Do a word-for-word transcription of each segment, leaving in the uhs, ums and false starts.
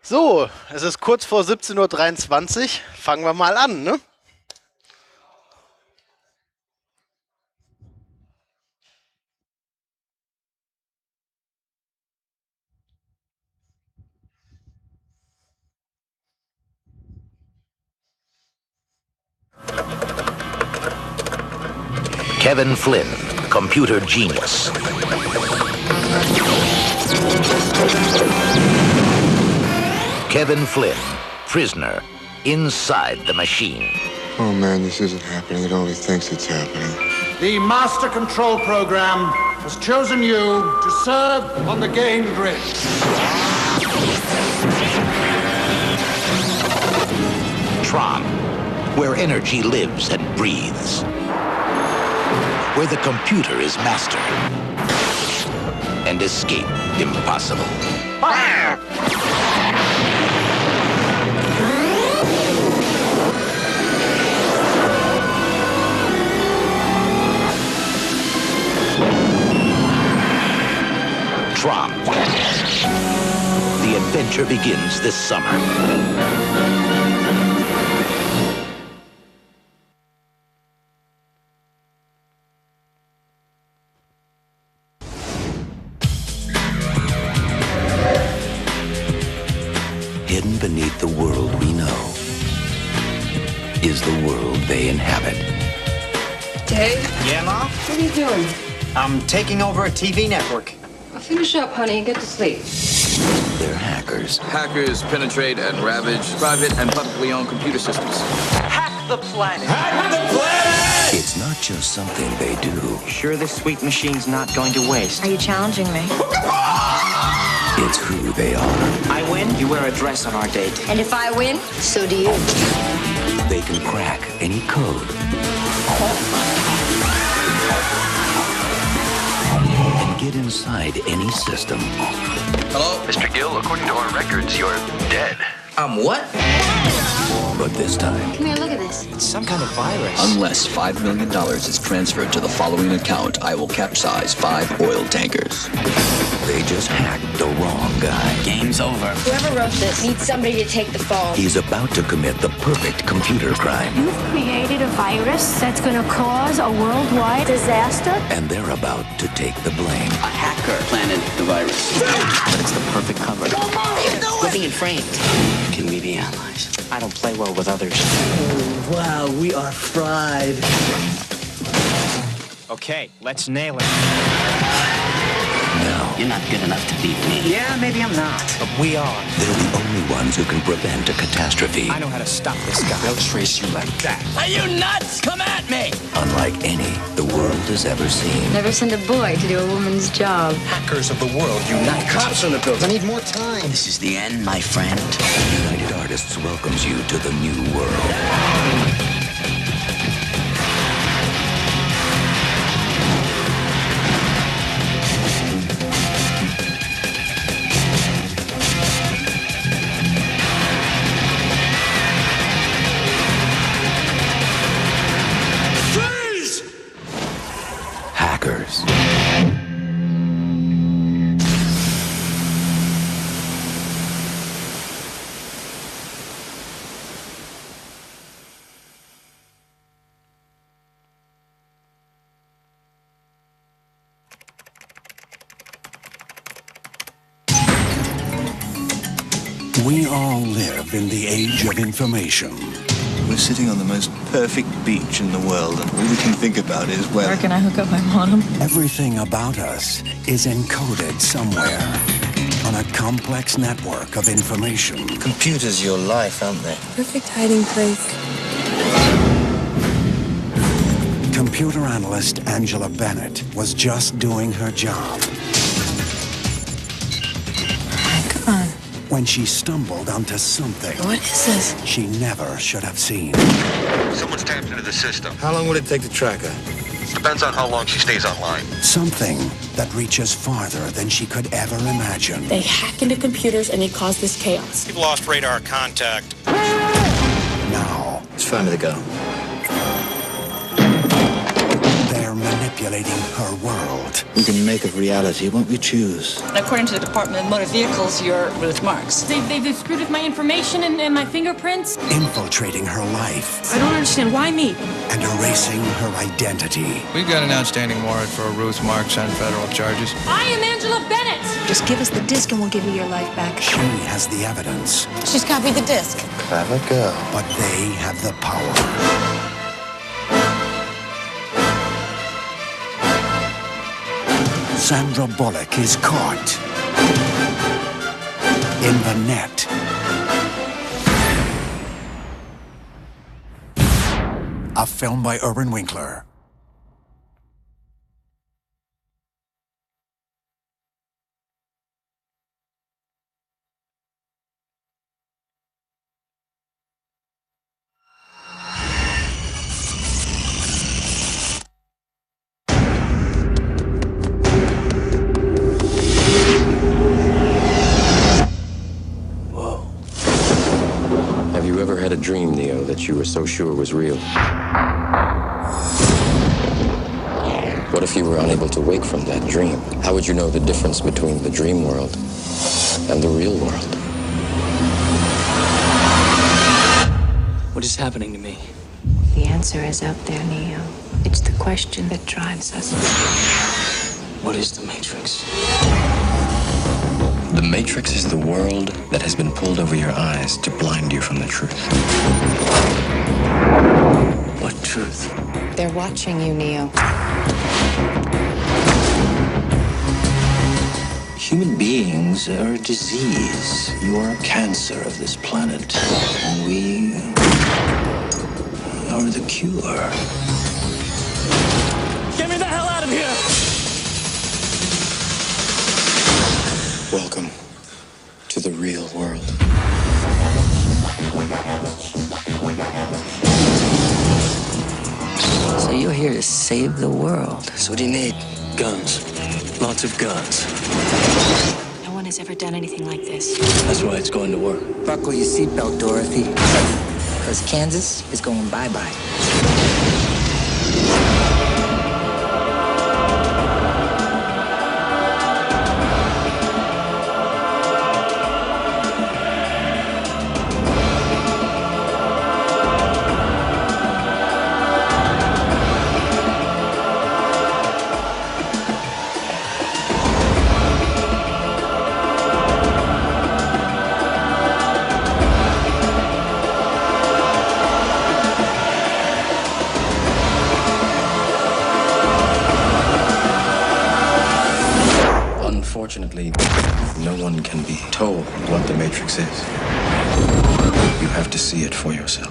So, es ist kurz vor siebzehn Uhr dreiundzwanzig. Fangen wir mal an, ne? Kevin Flynn, computer genius. Kevin Flynn, prisoner, inside the machine. Oh man, this isn't happening. It only thinks it's happening. The Master Control Program has chosen you to serve on the game grid. Tron, where energy lives and breathes. Where the computer is master. And escape impossible. Fire! Tron. The adventure begins this summer. Hidden beneath the world we know is the world they inhabit. Dave? Yeah, Ma? What are you doing? I'm taking over a T V network. Well, finish up, honey, and get to sleep. They're hackers. Hackers penetrate and ravage private and publicly owned computer systems. Hack the planet! Hack the planet! It's not just something they do. Sure this sweet machine's not going to waste? Are you challenging me? It's who they are. I win, you wear a dress on our date. And if I win, so do you. They can crack any code. And get inside any system. Hello? Mister Gill, according to our records, you're dead. I'm what? But this time, Come here, look at this. It's some kind of virus. Unless five million dollars is transferred to the following account, I will capsize five oil tankers. they just hacked the wrong guy. Game's over. Whoever wrote this needs somebody to take the phone. He's about to commit the perfect computer crime. You've created a virus that's going to cause a worldwide disaster. And they're about to take the blame. A hacker planted the virus. But it's the perfect cover. We're being framed. Can we be allies? I don't play well with others. Oh, wow, we are fried. Okay, let's nail it. Now, you're not good enough to beat me. Yeah, maybe I'm not. But we are. They're the only ones who can prevent a catastrophe. I know how to stop this guy. They'll trace you like that. Are you nuts? Come at me! Unlike any the world has ever seen. Never send a boy to do a woman's job. Hackers of the world unite. Cops in the building. I need more time. This is the end, my friend. United Artists welcomes you to the new world. Hackers. We all live in the age of information. We're sitting on the most perfect beach in the world, and all we can think about is, well... Where can I hook up my modem? Everything about us is encoded somewhere on a complex network of information. Computers your life, aren't they? Perfect hiding place. Computer analyst Angela Bennett was just doing her job Come on. when she stumbled onto something What is this? she never should have seen. Someone's tapped into the system. How long would it take to track her? Depends on how long she stays online. Something that reaches farther than she could ever imagine. They hack into computers and they cause this chaos. We've lost radar contact. Now, It's time to go. they're manipulating manipulating her world. We can make it reality, won't we choose? According to the Department of Motor Vehicles, you're Ruth Marks. They've, they've, they've screwed with my information and, and my fingerprints. Infiltrating her life. I don't understand. Why me? And erasing her identity. We've got an outstanding warrant for Ruth Marks on federal charges. I am Angela Bennett. Just give us the disc and we'll give you your life back. She has the evidence. She's copied the disc. Clever girl. But they have the power. Sandra Bullock is caught in the net. A film by Irwin Winkler. Have you ever had a dream, Neo, that you were so sure was real? What if you were unable to wake from that dream? How would you know the difference between the dream world and the real world? What is happening to me? The answer is out there, Neo. It's the question that drives us. What is the Matrix? The Matrix is the world that has been pulled over your eyes to blind you from the truth. What truth? They're watching you, Neo. Human beings are a disease. You are a cancer of this planet. And we are the cure. Get me the hell out of here! Welcome to the real world. So you're here to save the world. So what do you need? Guns. Lots of guns. No one has ever done anything like this. That's why it's going to work. Buckle your seatbelt, Dorothy. Because Kansas is going bye-bye. Unfortunately, no one can be told what the Matrix is. You have to see it for yourself.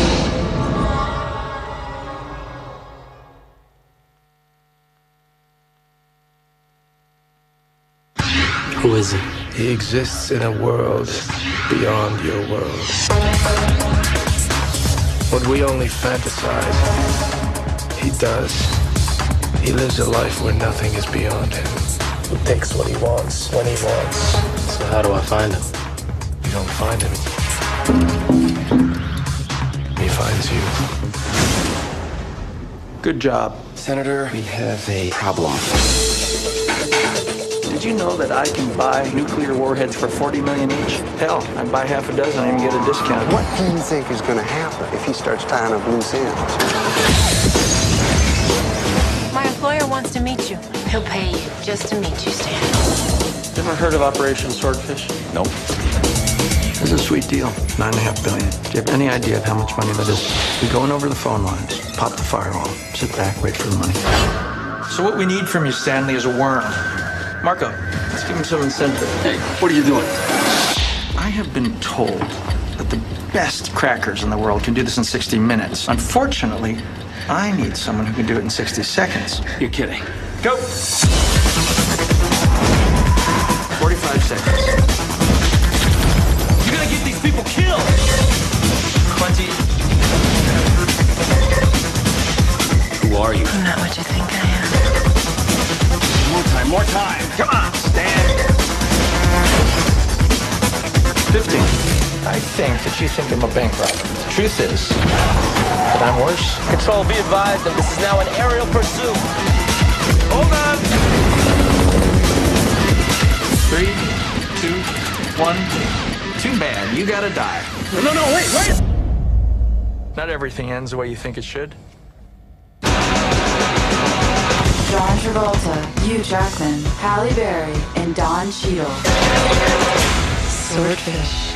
Who is he? He exists in a world beyond your world. What we only fantasize, he does. He lives a life where nothing is beyond him. He takes what he wants, when he wants. So how do I find him? You don't find him. He finds you. Good job. Senator, we have a problem. Did you know that I can buy nuclear warheads for forty million each? Hell, I buy half a dozen and even get a discount. What do you think is going to happen if he starts tying up loose ends? My employer wants to meet you. He'll pay you just to meet you, Stan. Ever heard of Operation Swordfish? Nope. It's a sweet deal. Nine and a half billion. Do you have any idea of how much money that is? We go in over the phone lines, pop the firewall, sit back, wait for the money. So what we need from you, Stanley, is a worm. Marco, let's give him some incentive. Hey, what are you doing? I have been told that the best crackers in the world can do this in sixty minutes. Unfortunately, I need someone who can do it in sixty seconds. You're kidding. Go! forty-five seconds. You're gonna get these people killed! twenty. Who are you? I'm not what you think I am. More time, more time! Come on, Stan! fifteen. I think that you think I'm a bank robber. The truth is that I'm worse. Control, be advised that this is now an aerial pursuit. Hold on. Three, two, one. Too bad. You gotta die. No, no, no, wait, wait! Not everything ends the way you think it should. John Travolta, Hugh Jackman, Halle Berry, and Don Cheadle. Swordfish.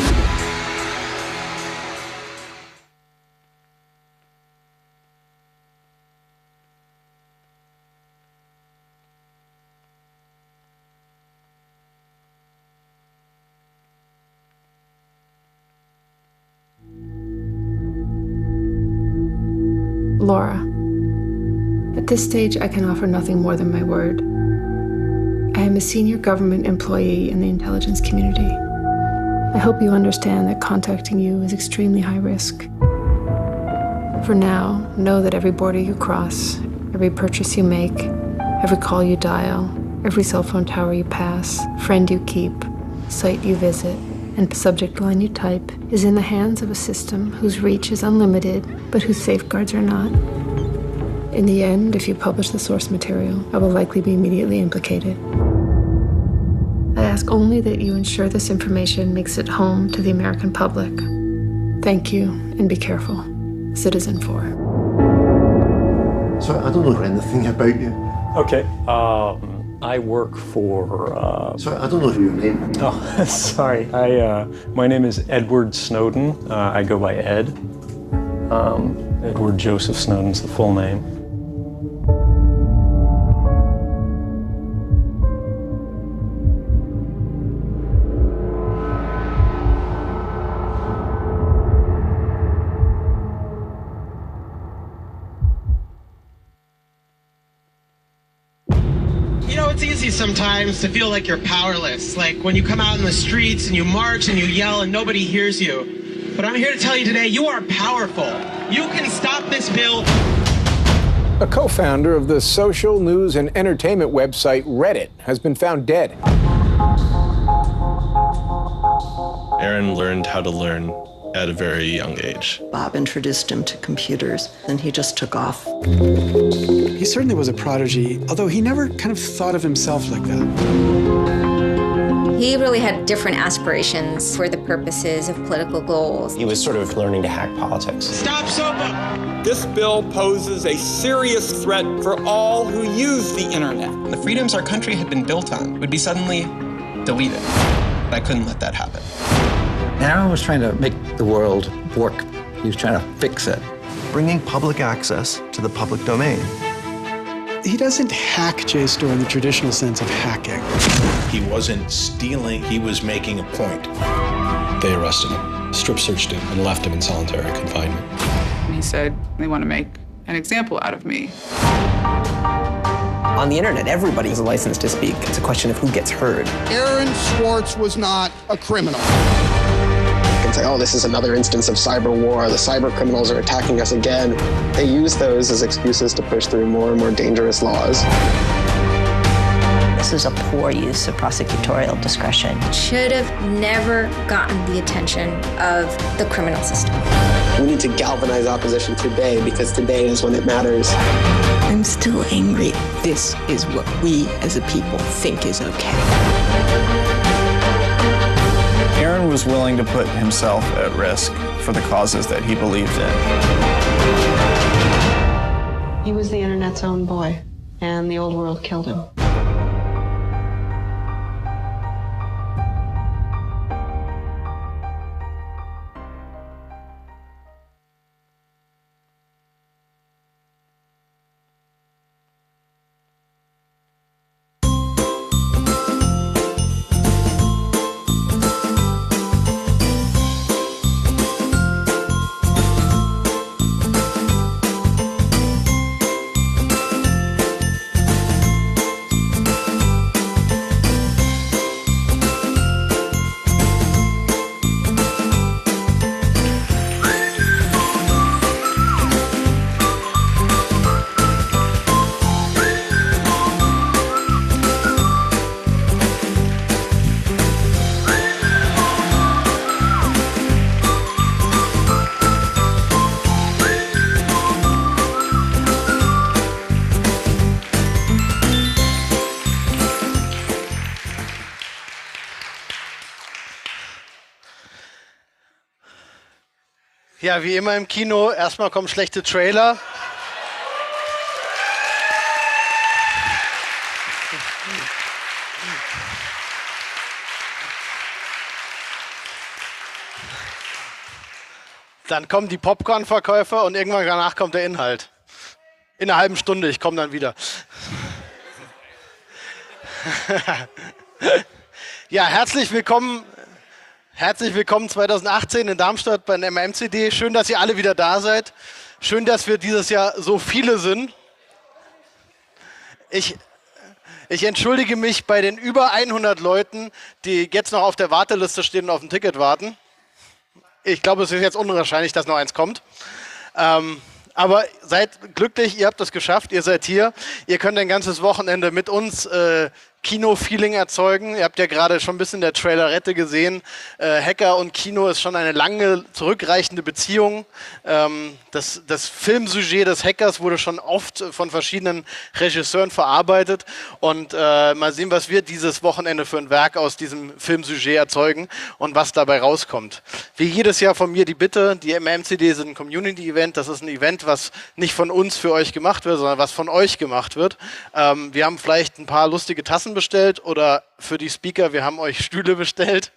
Laura, at this stage, I can offer nothing more than my word. I am a senior government employee in the intelligence community. I hope you understand that contacting you is extremely high risk. For now, know that every border you cross, every purchase you make, every call you dial, every cell phone tower you pass, friend you keep, site you visit, and subject line you type is in the hands of a system whose reach is unlimited, but whose safeguards are not. In the end, if you publish the source material, I will likely be immediately implicated. I ask only that you ensure this information makes it home to the American public. Thank you, and be careful. Citizen four. So I don't know anything about you. Okay, um... I work for. Uh, sorry, I don't know your name. Oh, sorry. I. Uh, my name is Edward Snowden. Uh, I go by Ed. Um, Edward Joseph Snowden's the full name. It's easy sometimes to feel like you're powerless, like when you come out in the streets and you march and you yell and nobody hears you. But I'm here to tell you today, you are powerful. You can stop this bill. A co-founder of the social news and entertainment website Reddit has been found dead. Aaron learned how to learn at a very young age. Bob introduced him to computers, and he just took off. He certainly was a prodigy, although he never kind of thought of himself like that. He really had different aspirations for the purposes of political goals. He was sort of learning to hack politics. Stop SOPA! This bill poses a serious threat for all who use the internet. The freedoms our country had been built on would be suddenly deleted. I couldn't let that happen. Aaron was trying to make the world work. He was trying to fix it. Bringing public access to the public domain. He doesn't hack JSTOR in the traditional sense of hacking. He wasn't stealing, he was making a point. They arrested him, strip searched him, and left him in solitary confinement. And he said, they want to make an example out of me. On the internet, everybody has a license to speak. It's a question of who gets heard. Aaron Swartz was not a criminal. You can say, oh, this is another instance of cyber war. The cyber criminals are attacking us again. They use those as excuses to push through more and more dangerous laws. This is a poor use of prosecutorial discretion. Should have never gotten the attention of the criminal system. We need to galvanize opposition today because today is when it matters. I'm still angry. This is what we as a people think is okay. Aaron was willing to put himself at risk for the causes that he believed in. He was the internet's own boy, and the old world killed him. Ja, wie immer im Kino, erstmal kommen schlechte Trailer. Dann kommen die Popcorn-Verkäufer und irgendwann danach kommt der Inhalt. In einer halben Stunde, ich komme dann wieder. Ja, herzlich willkommen, herzlich willkommen zweitausendachtzehn in Darmstadt beim M M C D. Schön, dass ihr alle wieder da seid. Schön, dass wir dieses Jahr so viele sind. Ich, ich entschuldige mich bei den über hundert Leuten, die jetzt noch auf der Warteliste stehen und auf ein Ticket warten. Ich glaube, es ist jetzt unwahrscheinlich, dass noch eins kommt. Ähm, aber seid glücklich, ihr habt es geschafft, ihr seid hier. Ihr könnt ein ganzes Wochenende mit uns äh, Kino-Feeling erzeugen. Ihr habt ja gerade schon ein bisschen der Trailerette gesehen. Äh, Hacker und Kino ist schon eine lange zurückreichende Beziehung. Ähm, das, das Filmsujet des Hackers wurde schon oft von verschiedenen Regisseuren verarbeitet. Und äh, mal sehen, was wir dieses Wochenende für ein Werk aus diesem Filmsujet erzeugen und was dabei rauskommt. Wie jedes Jahr von mir die Bitte, die M M C D ist ein Community-Event. Das ist ein Event, was nicht von uns für euch gemacht wird, sondern was von euch gemacht wird. Ähm, wir haben vielleicht ein paar lustige Tassen bestellt oder für die Speaker, wir haben euch Stühle bestellt.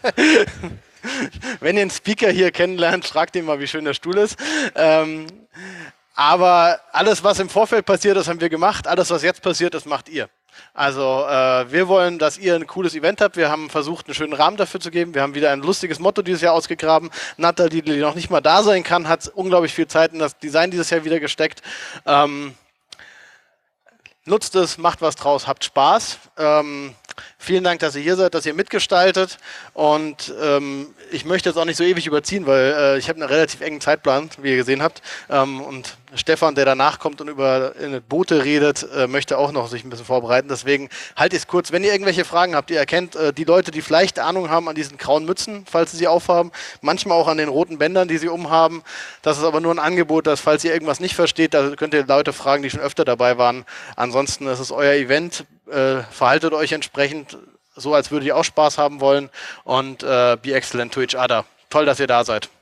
Wenn ihr einen Speaker hier kennenlernt, fragt ihn mal, wie schön der Stuhl ist. Ähm, aber alles, was im Vorfeld passiert ist, haben wir gemacht. Alles, was jetzt passiert ist, macht ihr. Also äh, wir wollen, dass ihr ein cooles Event habt. Wir haben versucht, einen schönen Rahmen dafür zu geben. Wir haben wieder ein lustiges Motto dieses Jahr ausgegraben. Nathalie, die noch nicht mal da sein kann, hat unglaublich viel Zeit in das Design dieses Jahr wieder gesteckt. Ähm, Nutzt es, macht was draus, habt Spaß. Ähm, vielen Dank, dass ihr hier seid, dass ihr mitgestaltet. Und ähm, ich möchte jetzt auch nicht so ewig überziehen, weil äh, ich habe einen relativ engen Zeitplan, wie ihr gesehen habt. Ähm, und Stefan, der danach kommt und über äh, Boote redet, äh, möchte auch noch sich ein bisschen vorbereiten. Deswegen halte ich es kurz. Wenn ihr irgendwelche Fragen habt, ihr erkennt äh, die Leute, die vielleicht Ahnung haben an diesen grauen Mützen, falls sie sie aufhaben, manchmal auch an den roten Bändern, die sie umhaben. Das ist aber nur ein Angebot, dass falls ihr irgendwas nicht versteht, da könnt ihr Leute fragen, die schon öfter dabei waren. Ansonsten ist es euer Event. Äh, verhaltet euch entsprechend so, als würdet ihr auch Spaß haben wollen. Und äh, be excellent to each other. Toll, dass ihr da seid.